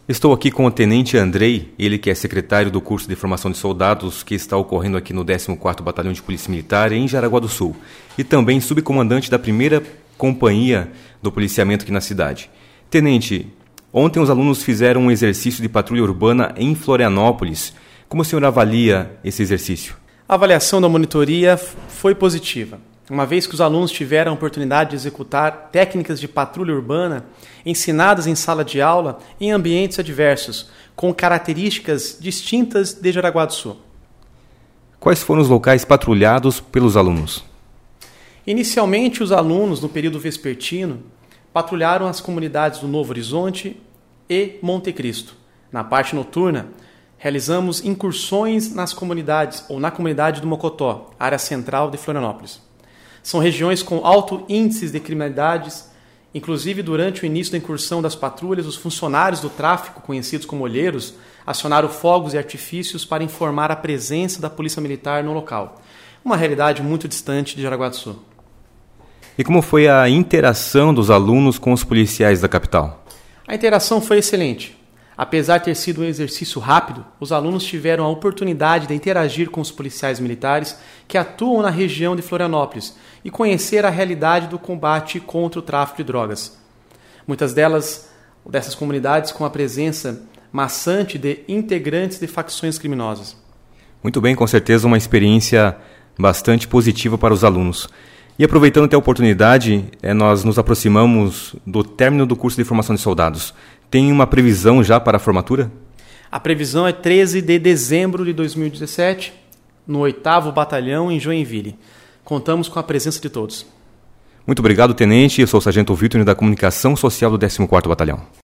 Estou aqui com o Tenente Andrei, ele que é secretário do curso de formação de soldados que está ocorrendo aqui no 14º Batalhão de Polícia Militar em Jaraguá do Sul e também subcomandante da 1ª Companhia do Policiamento aqui na cidade. Tenente, ontem os alunos fizeram um exercício de patrulha urbana em Florianópolis. Como o senhor avalia esse exercício? A avaliação da monitoria foi positiva, uma vez que os alunos tiveram a oportunidade de executar técnicas de patrulha urbana ensinadas em sala de aula em ambientes adversos, com características distintas de Jaraguá do Sul. Quais foram os locais patrulhados pelos alunos? Inicialmente, os alunos, no período vespertino, patrulharam as comunidades do Novo Horizonte e Monte Cristo. Na parte noturna, realizamos incursões nas comunidades ou na comunidade do Mocotó, área central de Florianópolis. São regiões com alto índices de criminalidades. Inclusive, durante o início da incursão das patrulhas, os funcionários do tráfico, conhecidos como olheiros, acionaram fogos e artifícios para informar a presença da Polícia Militar no local. Uma realidade muito distante de Jaraguá do Sul. E como foi a interação dos alunos com os policiais da capital? A interação foi excelente. Apesar de ter sido um exercício rápido, os alunos tiveram a oportunidade de interagir com os policiais militares que atuam na região de Florianópolis e conhecer a realidade do combate contra o tráfico de drogas. Muitas dessas comunidades com a presença maçante de integrantes de facções criminosas. Muito bem, com certeza uma experiência bastante positiva para os alunos. E aproveitando até a oportunidade, nós nos aproximamos do término do curso de formação de soldados. Tem uma previsão já para a formatura? A previsão é 13 de dezembro de 2017, no 8º Batalhão, em Joinville. Contamos com a presença de todos. Muito obrigado, Tenente. Eu sou o Sargento Vitor da Comunicação Social do 14º Batalhão.